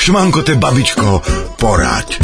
Šmankote, babičko, poraď.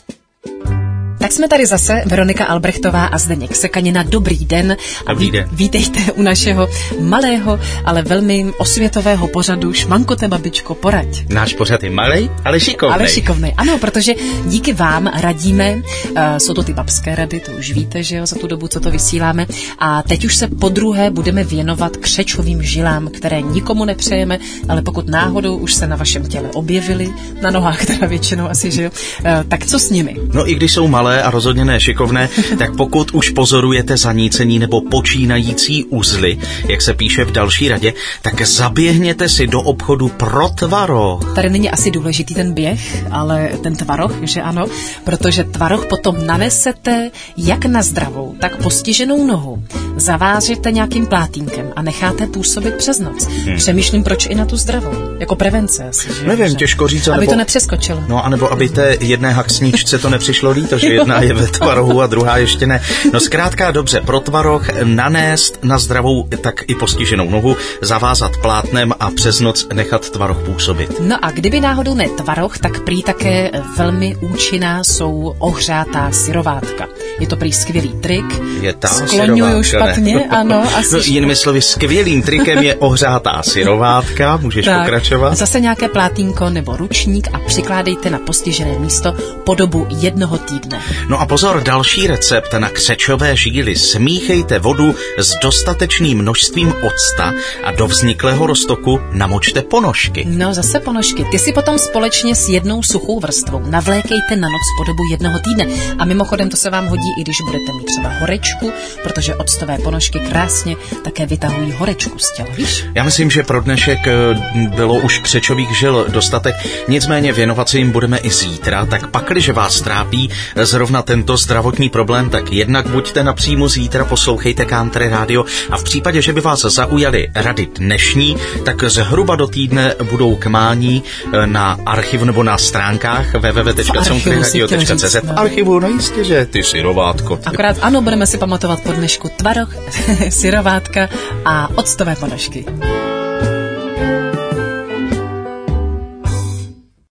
Tak jsme tady zase, Veronika Albrechtová a Zdeněk Sekanina. Dobrý den. Dobrý den. Vítejte u našeho malého, ale velmi osvětového pořadu Šmankote, babičko, poraď. Náš pořad je malej, ale šikovnej. Ale šikovnej, ano, protože díky vám radíme, jsou to ty babské rady, to už víte, že jo, za tu dobu, co to vysíláme. A teď už se podruhé budeme věnovat křečovým žilám, které nikomu nepřejeme, ale pokud náhodou už se na vašem těle objevily, na nohách teda většinou asi, že jo, tak co s nimi? No i když jsou malé a rozhodně ne šikovné, tak pokud už pozorujete zanícení nebo počínající uzly, jak se píše v další radě, tak zaběhněte si do obchodu pro tvaroh. Tady není asi důležitý ten běh, ale ten tvaroh, že ano, protože tvaroh potom nanesete jak na zdravou, tak postiženou nohu, zavážete nějakým plátínkem a necháte působit přes noc. Přemýšlím, proč i na tu zdravou, jako prevence asi, že? Nevím, těžko říct, aby to nepřeskočilo. No, anebo aby té jedné haksníčce to nepřišlo líto, že jedna je ve tvarohu a druhá ještě ne. No zkrátka dobře, pro tvaroh nanést na zdravou, tak i postiženou nohu, zavázat plátnem a přes noc nechat tvaroh působit. No a kdyby náhodou ne tvaroh, tak prý také velmi účinná jsou ohřátá syrovátka. Je to prý skvělý trik. Je ta skloňuju špatně, ne? Ano. Asi no, jinými slovy, skvělým trikem je ohřátá syrovátka, můžeš tak pokračovat. Zase nějaké plátínko nebo ručník a přikládejte na postižené místo po dobu 1 týdne. No a pozor, další recept na křečové žíly. Smíchejte vodu s dostatečným množstvím octa a do vzniklého roztoku namočte ponožky. No zase ponožky. Ty si potom společně s jednou suchou vrstvou navlékejte na noc po dobu 1 týdne. A mimochodem to se vám hodí, i když budete mít třeba horečku, protože octové ponožky krásně také vytahují horečku z těla, víš? Já myslím, že pro dnešek bylo už křečových žil dostatek, nicméně věnovat se jim budeme i zítra, tak pakliže vás trápí zrovna tento zdravotní problém, tak jednak buďte napřímo zítra, poslouchejte Country Radio a v případě, že by vás zaujaly rady dnešní, tak zhruba do týdne budou k mání na archivu nebo na stránkách www.countryradio.cz. V archivu, no jistě, že ty syrovátko. Akorát ano, budeme si pamatovat po dnešku tvaroh, syrovátka a octové ponožky.